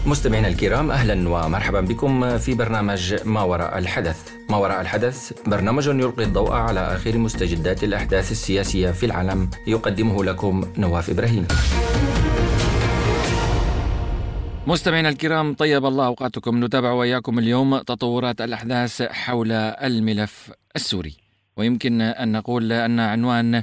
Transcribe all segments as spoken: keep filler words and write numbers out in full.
مستمعينا الكرام، أهلا ومرحبا بكم في برنامج ما وراء الحدث. ما وراء الحدث برنامج يلقي الضوء على آخر مستجدات الأحداث السياسية في العالم، يقدمه لكم نواف إبراهيم. مستمعينا الكرام، طيب الله أوقاتكم. نتابع وإياكم اليوم تطورات الأحداث حول الملف السوري، ويمكن أن نقول أن عنوان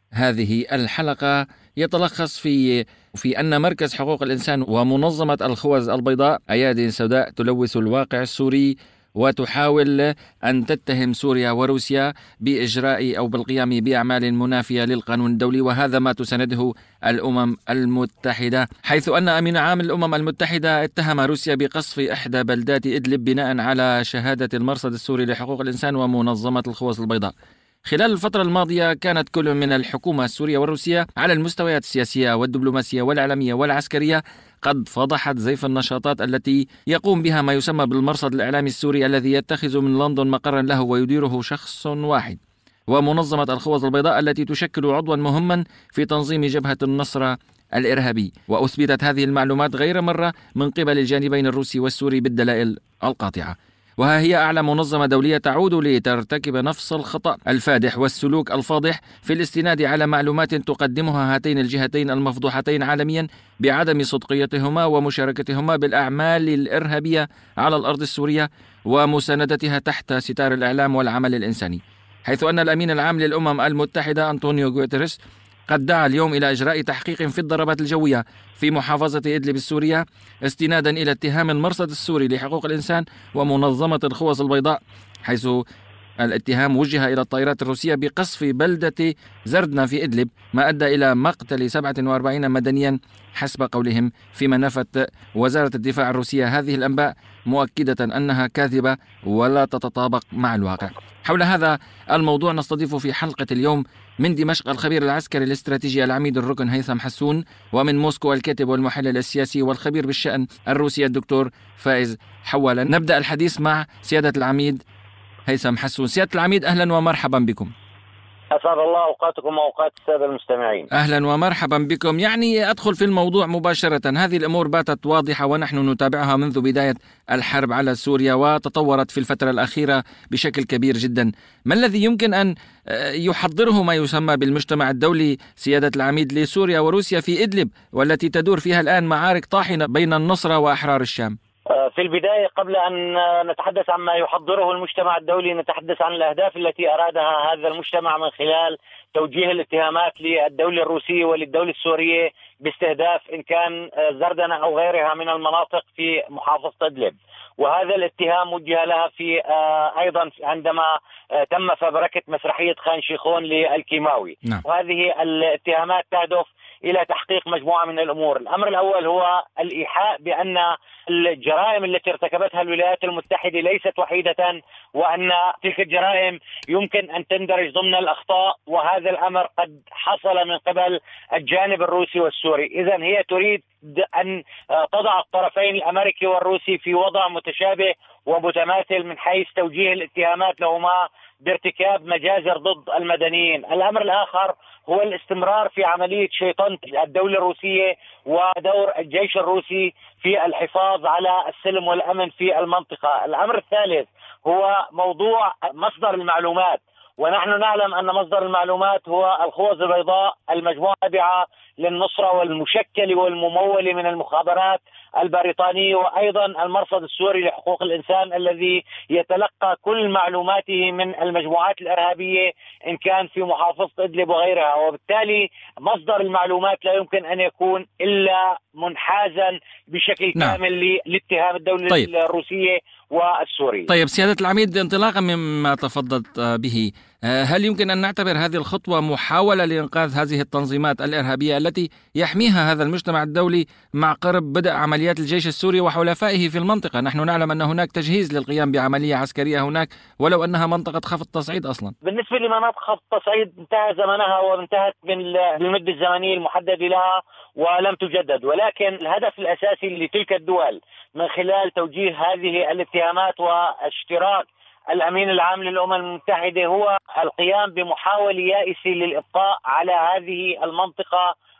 هذه الحلقة يتلخص في في أن مركز حقوق الإنسان ومنظمة الخوذ البيضاء أيادي سوداء تلوث الواقع السوري وتحاول أن تتهم سوريا وروسيا بإجراء أو بالقيام بأعمال منافية للقانون الدولي، وهذا ما تسنده الأمم المتحدة، حيث أن أمين عام الأمم المتحدة اتهم روسيا بقصف إحدى بلدات إدلب بناء على شهادة المرصد السوري لحقوق الإنسان ومنظمة الخوذ البيضاء. خلال الفترة الماضية كانت كل من الحكومة السورية والروسية على المستويات السياسية والدبلوماسية والإعلامية والعسكرية قد فضحت زيف النشاطات التي يقوم بها ما يسمى بالمرصد الإعلامي السوري، الذي يتخذ من لندن مقرا له ويديره شخص واحد، ومنظمة الخوذ البيضاء التي تشكل عضوا مهما في تنظيم جبهة النصرة الإرهابي. وأثبتت هذه المعلومات غير مرة من قبل الجانبين الروسي والسوري بالدلائل القاطعة. وها هي أعلى منظمة دولية تعود لترتكب نفس الخطأ الفادح والسلوك الفاضح في الاستناد على معلومات تقدمها هاتين الجهتين المفضوحتين عالميا بعدم صدقيتهما ومشاركتهما بالأعمال الإرهابية على الأرض السورية ومساندتها تحت ستار الإعلام والعمل الإنساني، حيث أن الأمين العام للأمم المتحدة أنطونيو غوتيريس قد دعا اليوم إلى إجراء تحقيق في الضربات الجوية في محافظة إدلب السورية استنادا إلى اتهام المرصد السوري لحقوق الإنسان ومنظمة الخوذ البيضاء، حيث الاتهام وجه إلى الطائرات الروسية بقصف بلدة زردنا في إدلب، ما أدى إلى مقتل سبعة وأربعين مدنيا حسب قولهم، فيما نفت وزارة الدفاع الروسية هذه الأنباء مؤكدة أنها كاذبة ولا تتطابق مع الواقع. حول هذا الموضوع نستضيف في حلقة اليوم من دمشق الخبير العسكري الاستراتيجي العميد الركن هيثم حسون، ومن موسكو الكاتب والمحلل السياسي والخبير بالشأن الروسي الدكتور فائز حوالا. نبدأ الحديث مع سيادة العميد هيثم حسون. سيادة العميد، أهلا ومرحبا بكم. أسعد الله أوقاتكم وأوقات السادة المستمعين. أهلا ومرحبا بكم. يعني أدخل في الموضوع مباشرة. هذه الأمور باتت واضحة ونحن نتابعها منذ بداية الحرب على سوريا، وتطورت في الفترة الأخيرة بشكل كبير جدا. ما الذي يمكن أن يحضره ما يسمى بالمجتمع الدولي سيادة العميد لسوريا وروسيا في إدلب، والتي تدور فيها الآن معارك طاحنة بين النصرة وأحرار الشام؟ في البداية، قبل أن نتحدث عن ما يحضره المجتمع الدولي، نتحدث عن الأهداف التي أرادها هذا المجتمع من خلال توجيه الاتهامات للدولة الروسية وللدولة السورية باستهداف إن كان زردنا أو غيرها من المناطق في محافظة إدلب. وهذا الاتهام وجه لها في أيضا عندما تم فبركة مسرحية خان شيخون للكيماوي. نعم. وهذه الاتهامات تهدف إلى تحقيق مجموعة من الأمور. الأمر الأول هو الإيحاء بأن الجرائم التي ارتكبتها الولايات المتحدة ليست وحيدة، وأن تلك الجرائم يمكن أن تندرج ضمن الأخطاء، وهذا الأمر قد حصل من قبل الجانب الروسي والسوري. إذن هي تريد أن تضع الطرفين الأمريكي والروسي في وضع متشابه ومتماثل من حيث توجيه الاتهامات لهما بارتكاب مجازر ضد المدنيين. الأمر الآخر هو الاستمرار في عملية شيطنة الدولة الروسية ودور الجيش الروسي في الحفاظ على السلم والأمن في المنطقة. الأمر الثالث هو موضوع مصدر المعلومات، ونحن نعلم أن مصدر المعلومات هو الخوذ البيضاء، المجموعة التابعة للنصرة والمشكلة والممولة من المخابرات البريطانية، وأيضا المرصد السوري لحقوق الإنسان الذي يتلقى كل معلوماته من المجموعات الإرهابية إن كان في محافظة إدلب وغيرها. وبالتالي مصدر المعلومات لا يمكن أن يكون إلا منحازا بشكل نعم. كامل لاتهام الدولة طيب. الروسية والسوري. طيب سيادة العميد، انطلاقا مما تفضلت به، هل يمكن أن نعتبر هذه الخطوة محاولة لإنقاذ هذه التنظيمات الإرهابية التي يحميها هذا المجتمع الدولي مع قرب بدء عمليات الجيش السوري وحلفائه في المنطقة؟ نحن نعلم أن هناك تجهيز للقيام بعملية عسكرية هناك، ولو أنها منطقة خفض تصعيد أصلا. بالنسبة لمناطق خفض تصعيد انتهى زمنها وانتهت من المدة الزمنية المحددة لها ولم تجدد، ولكن الهدف الأساسي لتلك الدول من خلال توجيه هذه الاتهامات واشتراك الأمين العام للأمم المتحدة هو القيام بمحاولة يائسة للإبقاء على هذه المنطقة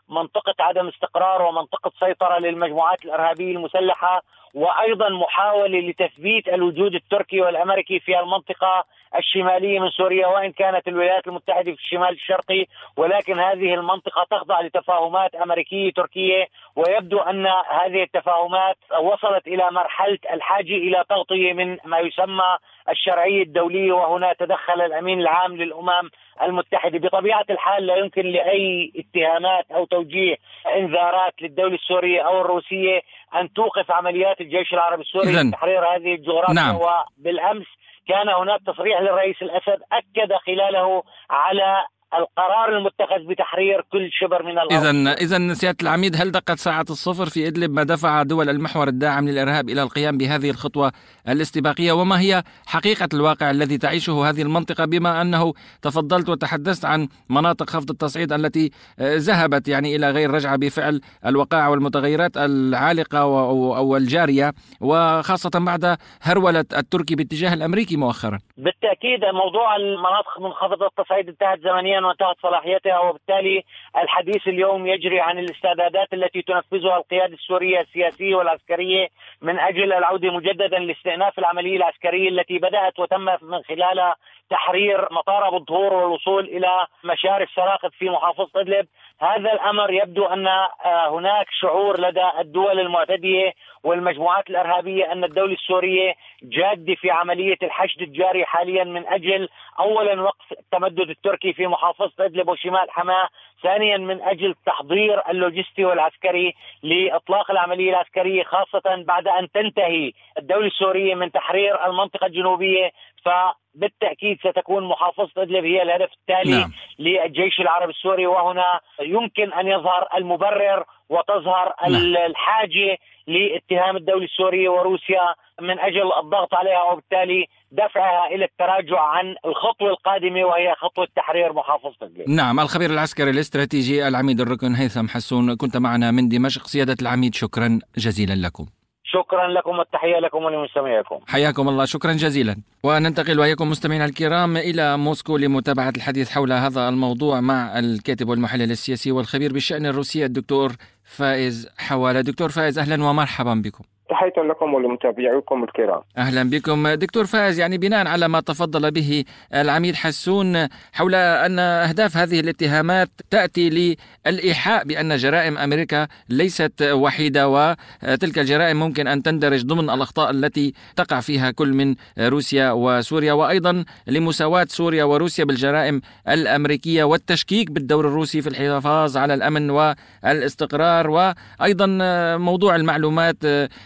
منطقة عدم استقرار ومنطقة سيطرة للمجموعات الإرهابية المسلحة، وأيضا محاولة لتثبيت الوجود التركي والأمريكي في المنطقة الشمالية من سوريا، وإن كانت الولايات المتحدة في الشمال الشرقي، ولكن هذه المنطقة تخضع لتفاهمات أمريكية تركية، ويبدو أن هذه التفاهمات وصلت إلى مرحلة الحاجة إلى تغطية من ما يسمى الشرعية الدولية، وهنا تدخل الأمين العام للأمم المتحدة. بطبيعة الحال لا يمكن لأي اتهامات أو توجيه إنذارات للدولة السورية أو الروسية أن توقف عمليات الجيش العربي السوري لتحرير هذه الجغرافيا. نعم. وبالأمس كان هناك تصريح للرئيس الأسد أكد خلاله على القرار المتخذ بتحرير كل شبر من الأرض. إذن إذن سيادة العميد، هل دقت ساعة الصفر في إدلب ما دفع دول المحور الداعم للإرهاب إلى القيام بهذه الخطوة الاستباقية؟ وما هي حقيقة الواقع الذي تعيشه هذه المنطقة، بما أنه تفضلت وتحدثت عن مناطق خفض التصعيد التي ذهبت يعني إلى غير رجعة بفعل الوقائع والمتغيرات العالقة أو الجارية، وخاصة بعد هرولة التركي باتجاه الأمريكي مؤخرا؟ بالتأكيد موضوع المناطق منخفضة التصعيد انتهت زمنيا وانتهت صلاحيتها، وبالتالي الحديث اليوم يجري عن الاستعدادات التي تنفذها القيادة السورية السياسية والعسكرية من أجل العودة مجددا لاستئناف العملية العسكرية التي بدأت وتم من خلالها تحرير مطار أبو الظهور والوصول إلى مشارف سراقط في محافظة إدلب. هذا الأمر يبدو أن هناك شعور لدى الدول المعتدية والمجموعات الإرهابية أن الدولة السورية جادة في عملية الحشد الجاري حاليا من أجل أولا وقف التمدد التركي في محافظة إدلب وشمال حماة، ثانيا من أجل تحضير اللوجستي والعسكري لإطلاق العملية العسكرية، خاصة بعد أن تنتهي الدولة السورية من تحرير المنطقة الجنوبية. فبالتأكيد ستكون محافظة إدلب هي الهدف التالي نعم. للجيش العربي السوري، وهنا يمكن أن يظهر المبرر وتظهر نعم. الحاجة لاتهام الدولة السورية وروسيا من أجل الضغط عليها، وبالتالي دفعها إلى التراجع عن الخطوة القادمة وهي خطوة تحرير محافظة إدلب. نعم. الخبير العسكري الاستراتيجي العميد الركن هيثم حسون، كنت معنا من دمشق. سيادة العميد، شكرا جزيلا لكم. شكرا لكم والتحية لكم ولمستمعيكم. حياكم الله، شكرا جزيلا. وننتقل وإياكم مستمعينا الكرام إلى موسكو لمتابعة الحديث حول هذا الموضوع مع الكاتب والمحلل السياسي والخبير بالشأن الروسي الدكتور فائز حوالة. دكتور فائز، أهلا ومرحبا بكم. تحية لكم ولمتابعيكم الكرام. أهلا بكم. دكتور فائز، يعني بناء على ما تفضل به العميد حسون حول أن أهداف هذه الاتهامات تأتي للإيحاء بأن جرائم أمريكا ليست وحيدة، وتلك الجرائم ممكن أن تندرج ضمن الأخطاء التي تقع فيها كل من روسيا وسوريا، وأيضا لمساواة سوريا وروسيا بالجرائم الأمريكية والتشكيك بالدور الروسي في الحفاظ على الأمن والاستقرار، وأيضا موضوع المعلومات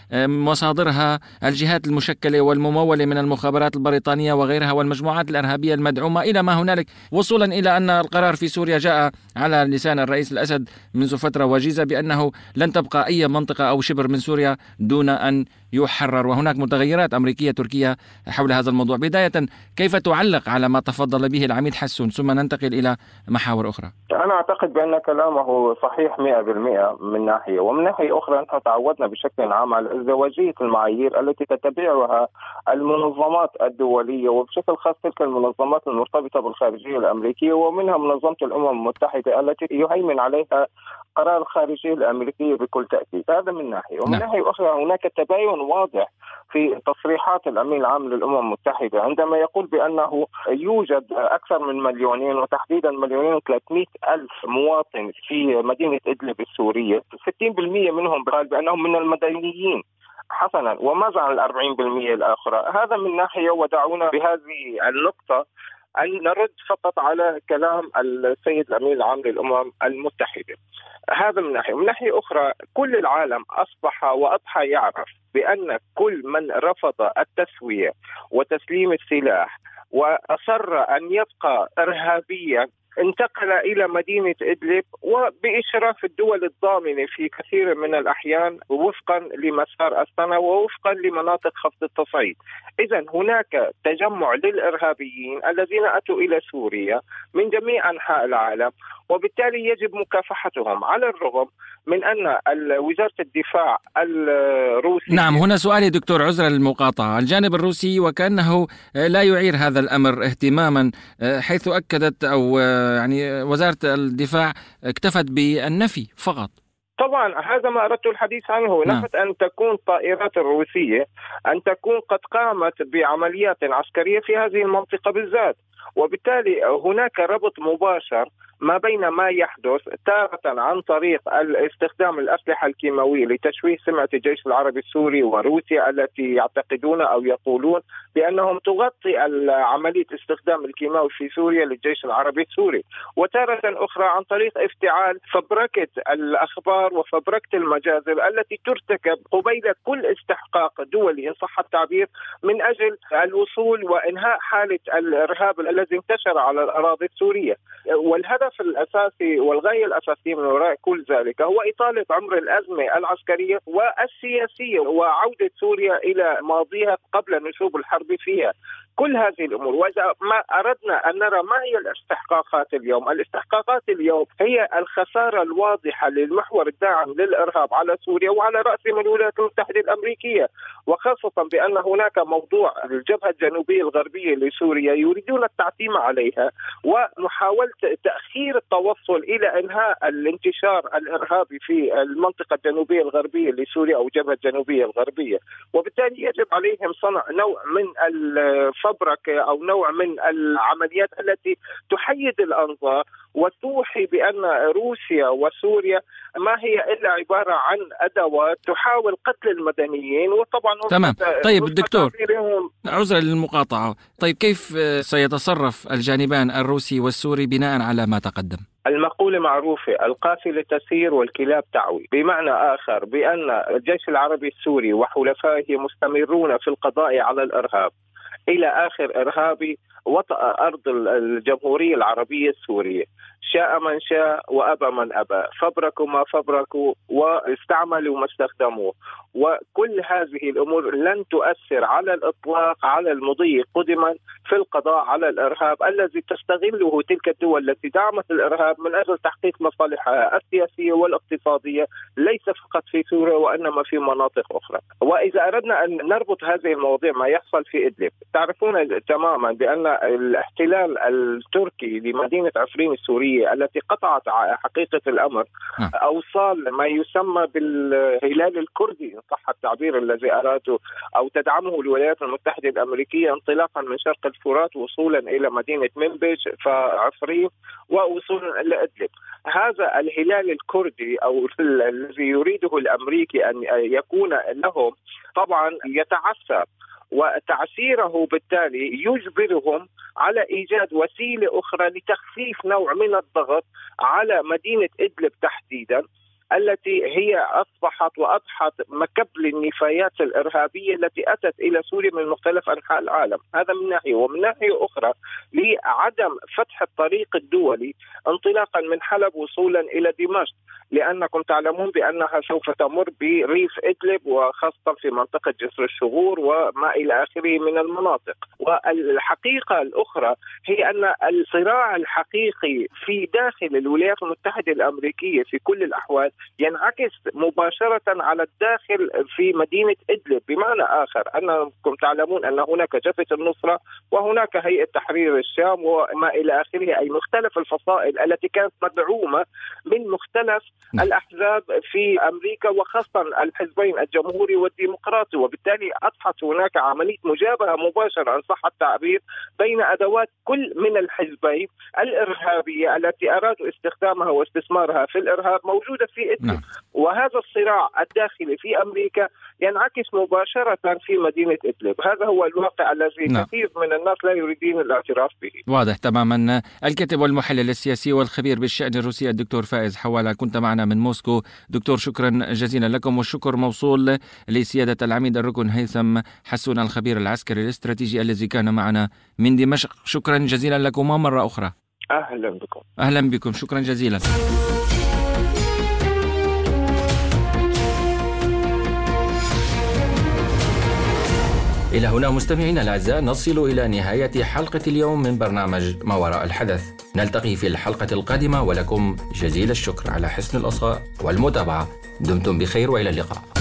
مصادرها الجهات المشكلة والممولة من المخابرات البريطانية وغيرها والمجموعات الإرهابية المدعومة إلى ما هنالك، وصولا إلى أن القرار في سوريا جاء على لسان الرئيس الأسد منذ فترة وجيزة بأنه لن تبقى أي منطقة أو شبر من سوريا دون أن يحرر، وهناك متغيرات أمريكية تركية حول هذا الموضوع. بداية، كيف تعلق على ما تفضل به العميد حسون، ثم ننتقل إلى محاور أخرى؟ أنا أعتقد بأن كلامه صحيح مئة بالمئة من ناحية، ومن ناحية أخرى نحن تعودنا بشكل عام على ازدواجية المعايير التي تتبعها المنظمات الدولية، وبشكل خاص تلك المنظمات المرتبطة بالخارجية الأمريكية، ومنها منظمة الأمم المتحدة التي يهيمن عليها قرار الخارجية الأمريكية بكل تأكيد. هذا من ناحية. ومن نعم. ناحية أخرى هناك تباين واضح في تصريحات الأمين العام للأمم المتحدة عندما يقول بأنه يوجد أكثر من مليونين وتحديدا مليونين وثلاثمائة ألف مواطن في مدينة إدلب السورية، ستين بالمئة منهم قال بأنهم من المدنيين. حسنا، وماذا عن الأربعين بالمئة الآخرى؟ هذا من ناحية. ودعونا بهذه النقطة أن نرد فقط على كلام السيد الأمين العام للأمم المتحدة. هذا من ناحية. من ناحية أخرى، كل العالم أصبح وأضحى يعرف بأن كل من رفض التسوية وتسليم السلاح وأصر أن يبقى إرهابيا انتقل إلى مدينة إدلب، وبإشراف الدول الضامنة في كثير من الأحيان وفقا لمسار السنة ووفقا لمناطق خفض التصعيد. إذن هناك تجمع للإرهابيين الذين أتوا إلى سوريا من جميع أنحاء العالم، وبالتالي يجب مكافحتهم، على الرغم من أن وزارة الدفاع الروسي. نعم، هنا سؤالي دكتور، عذرا للمقاطعة، الجانب الروسي وكأنه لا يعير هذا الأمر اهتماما، حيث أكدت أو يعني وزارة الدفاع اكتفت بالنفي فقط. طبعا هذا ما أردت الحديث عنه. نعم. نفت أن تكون الطائرات الروسية أن تكون قد قامت بعمليات عسكرية في هذه المنطقة بالذات، وبالتالي هناك ربط مباشر ما بين ما يحدث تارة عن طريق استخدام الأسلحة الكيماوية لتشويه سمعة الجيش العربي السوري وروسيا التي يعتقدون أو يقولون بأنهم تغطي عملية استخدام الكيماوي في سوريا للجيش العربي السوري، وتارة أخرى عن طريق افتعال فبركة الأخبار وفبركة المجازر التي ترتكب قبيل كل استحقاق دولي إن صح التعبير من أجل الوصول وإنهاء حالة الإرهاب الذي انتشر على الأراضي السورية. والهدف الأساسي والغاية الأساسية من وراء كل ذلك هو إطالة عمر الأزمة العسكرية والسياسية وعودة سوريا إلى ماضيها قبل نشوب الحرب فيها. كل هذه الأمور، وإذا ما أردنا أن نرى ما هي الاستحقاقات اليوم، الاستحقاقات اليوم هي الخسارة الواضحة للمحور الداعم للإرهاب على سوريا وعلى رأسه من الولايات المتحدة الأمريكية، وخاصة بأن هناك موضوع الجبهة الجنوبية الغربية لسوريا يريدون التعتيم عليها ومحاولة تأخير التوصل إلى إنهاء الانتشار الإرهابي في المنطقة الجنوبية الغربية لسوريا أو الجبهة الجنوبية الغربية. وبالتالي يجب عليهم صنع نوع من الفبركة أو نوع من العمليات التي تحيد الأنظار وتوحي بأن روسيا وسوريا ما هي إلا عبارة عن أدوات تحاول قتل المدنيين. وطبعا تمام. طيب الدكتور، عذرا للمقاطعة، طيب كيف سيتصرف الجانبان الروسي والسوري بناء على ما تقدم؟ المقولة معروفة، القافلة تسير والكلاب تعوي، بمعنى آخر بأن الجيش العربي السوري وحلفائه مستمرون في القضاء على الإرهاب إلى آخر إرهابي وطأ أرض الجمهورية العربية السورية، شاء من شاء وأبى من أبى، فبركوا ما فبركوا واستعملوا ما استخدموه. وكل هذه الأمور لن تؤثر على الإطلاق على المضي قدما في القضاء على الإرهاب الذي تستغله تلك الدول التي دعمت الإرهاب من أجل تحقيق مصالحها السياسية والاقتصادية ليس فقط في سوريا وإنما في مناطق أخرى. وإذا أردنا أن نربط هذه المواضيع ما يحصل في إدلب، تعرفون تماما بأن الاحتلال التركي لمدينة عفرين السورية التي قطعت حقيقة الأمر أوصال ما يسمى بالهلال الكردي إن صح التعبير الذي أراده أو تدعمه الولايات المتحدة الأمريكية انطلاقا من شرق الفرات وصولا إلى مدينة منبج فعفرين ووصولا إلى إدلب. هذا الهلال الكردي أو الذي يريده الأمريكي أن يكون لهم طبعا يتعثر، وتعسيره بالتالي يجبرهم على إيجاد وسيلة أخرى لتخفيف نوع من الضغط على مدينة إدلب تحديدا التي هي أصبحت وأضحت مكب للنفايات الإرهابية التي أتت إلى سوريا من مختلف أنحاء العالم. هذا من ناحية، ومن ناحية أخرى لعدم فتح الطريق الدولي انطلاقا من حلب وصولا إلى دمشق، لأنكم تعلمون بأنها سوف تمر بريف إدلب وخاصة في منطقة جسر الشغور وما إلى آخره من المناطق. والحقيقة الأخرى هي أن الصراع الحقيقي في داخل الولايات المتحدة الأمريكية في كل الأحوال ينعكس مباشرة على الداخل في مدينة إدلب، بمعنى آخر أنكم تعلمون أن هناك جبهة النصرة وهناك هيئة تحرير الشام وما إلى آخره، أي مختلف الفصائل التي كانت مدعومة من مختلف الأحزاب في أمريكا وخاصة الحزبين الجمهوري والديمقراطي. وبالتالي أصبحت هناك عملية مجابهة مباشرة إن صح التعبير بين أدوات كل من الحزبين الإرهابية التي أرادوا استخدامها واستثمارها في الإرهاب موجودة في إدلب. نعم. وهذا الصراع الداخلي في أمريكا ينعكس مباشرة في مدينة إدلب. هذا هو الواقع الذي نعم. كثير من الناس لا يريدون الاعتراف به. واضح تماما. الكاتب والمحلل السياسي والخبير بالشأن الروسي الدكتور فائز حوالة كنت معنا من موسكو. دكتور شكرا جزيلا لكم، والشكر موصول لسيادة العميد الركن هيثم حسون الخبير العسكري الاستراتيجي الذي كان معنا من دمشق. شكرا جزيلا لكم مرة أخرى. أهلا بكم. أهلا بكم، شكرا جزيلا. إلى هنا مستمعينا الأعزاء نصل إلى نهاية حلقة اليوم من برنامج ما وراء الحدث. نلتقي في الحلقة القادمة ولكم جزيل الشكر على حسن الإصغاء والمتابعة. دمتم بخير وإلى اللقاء.